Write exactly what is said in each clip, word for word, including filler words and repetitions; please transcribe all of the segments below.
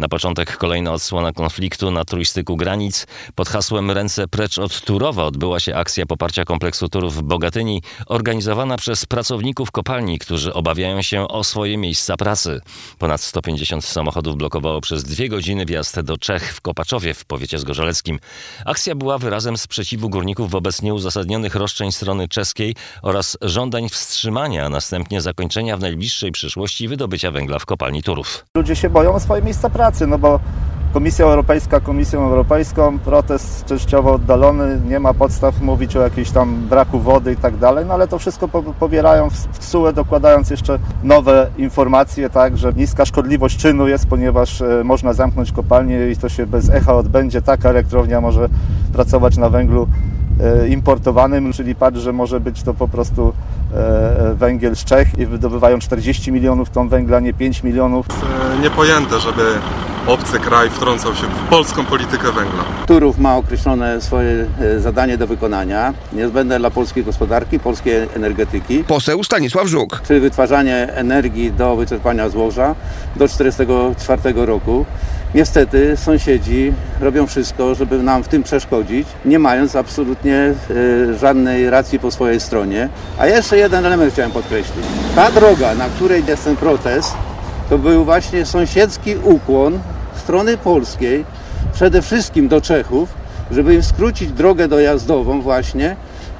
Na początek kolejna odsłona konfliktu na trójstyku granic. Pod hasłem Ręce precz od Turowa odbyła się akcja poparcia kompleksu Turów w Bogatyni, organizowana przez pracowników kopalni, którzy obawiają się o swoje miejsca pracy. Ponad sto pięćdziesiąt samochodów blokowało przez dwie godziny wjazd do Czech w Kopaczowie w powiecie zgorzeleckim. Akcja była wyrazem sprzeciwu górników wobec nieuzasadnionych roszczeń strony czeskiej oraz żądań wstrzymania, a następnie zakończenia w najbliższej przyszłości wydobycia węgla w kopalni Turów. Ludzie się boją o swoje miejsca pracy, no bo Komisja Europejska Komisją Europejską, protest częściowo oddalony, nie ma podstaw mówić o jakimś tam braku wody i tak dalej, no ale to wszystko pobierają w T S U E, dokładając jeszcze nowe informacje, tak, że niska szkodliwość czynu jest, ponieważ e, można zamknąć kopalnię i to się bez echa odbędzie, taka elektrownia może pracować na węglu e, importowanym, czyli patrz, że może być to po prostu e, węgiel z Czech i wydobywają czterdzieści milionów ton węgla, nie pięć milionów. Niepojęte, żeby obcy kraj wtrącał się w polską politykę węgla. Turów ma określone swoje zadanie do wykonania, niezbędne dla polskiej gospodarki, polskiej energetyki. Poseł Stanisław Żuk. Czyli wytwarzanie energii do wyczerpania złoża do czterdziestego czwartego roku. Niestety sąsiedzi robią wszystko, żeby nam w tym przeszkodzić, nie mając absolutnie y, żadnej racji po swojej stronie. A jeszcze jeden element chciałem podkreślić. Ta droga, na której jest ten protest, to był właśnie sąsiedzki ukłon strony polskiej, przede wszystkim do Czechów, żeby im skrócić drogę dojazdową właśnie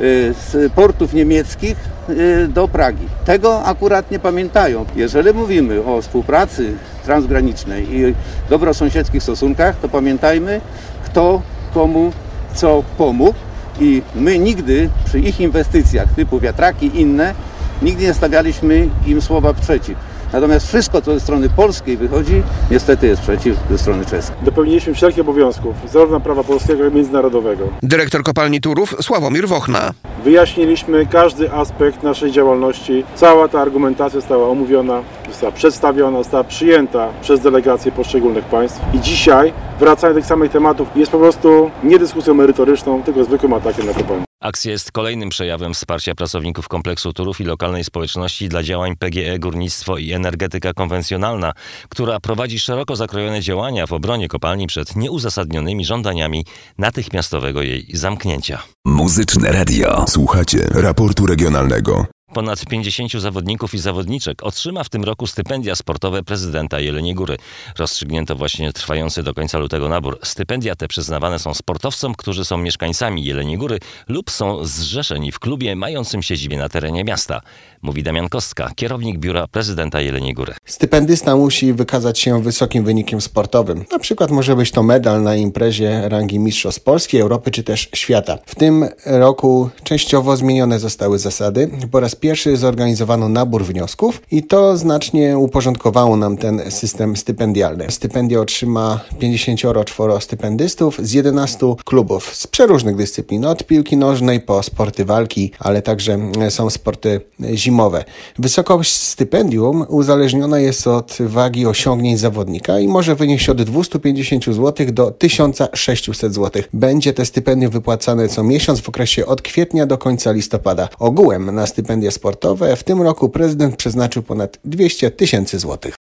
z portów niemieckich do Pragi. Tego akurat nie pamiętają. Jeżeli mówimy o współpracy transgranicznej i dobrosąsiedzkich stosunkach, to pamiętajmy, kto komu co pomógł i my nigdy przy ich inwestycjach typu wiatraki i inne, nigdy nie stawialiśmy im słowa przeciw. Natomiast wszystko, co ze strony polskiej wychodzi, niestety jest przeciw ze strony czeskiej. Dopełniliśmy wszelkich obowiązków, zarówno prawa polskiego, jak i międzynarodowego. Dyrektor kopalni Turów Sławomir Wochna. Wyjaśniliśmy każdy aspekt naszej działalności. Cała ta argumentacja została omówiona, została przedstawiona, została przyjęta przez delegacje poszczególnych państw. I dzisiaj wracanie do tych samych tematów jest po prostu nie dyskusją merytoryczną, tylko zwykłym atakiem na kopalnię. Akcja jest kolejnym przejawem wsparcia pracowników kompleksu Turów i lokalnej społeczności dla działań P G E Górnictwo i Energetyka Konwencjonalna, która prowadzi szeroko zakrojone działania w obronie kopalni przed nieuzasadnionymi żądaniami natychmiastowego jej zamknięcia. Muzyczne Radio. Słuchacie raportu regionalnego. Ponad pięćdziesięciu zawodników i zawodniczek otrzyma w tym roku stypendia sportowe prezydenta Jeleniej Góry. Rozstrzygnięto właśnie trwający do końca lutego nabór. Stypendia te przyznawane są sportowcom, którzy są mieszkańcami Jeleniej Góry lub są zrzeszeni w klubie mającym siedzibę na terenie miasta. Mówi Damian Kostka, kierownik biura prezydenta Jeleniej Góry. Stypendysta musi wykazać się wysokim wynikiem sportowym. Na przykład może być to medal na imprezie rangi Mistrzostw Polski, Europy czy też świata. W tym roku częściowo zmienione zostały zasady. Po raz pierwszy zorganizowano nabór wniosków i to znacznie uporządkowało nam ten system stypendialny. Stypendia otrzyma pięćdziesiąt cztery stypendystów z jedenastu klubów z przeróżnych dyscyplin, od piłki nożnej po sporty walki, ale także są sporty zimowe. Wysokość stypendium uzależniona jest od wagi osiągnięć zawodnika i może wynieść od dwieście pięćdziesiąt złotych do tysiąc sześćset złotych. Będzie te stypendium wypłacane co miesiąc w okresie od kwietnia do końca listopada. Ogółem na stypendia sportowe w tym roku prezydent przeznaczył ponad dwieście tysięcy złotych.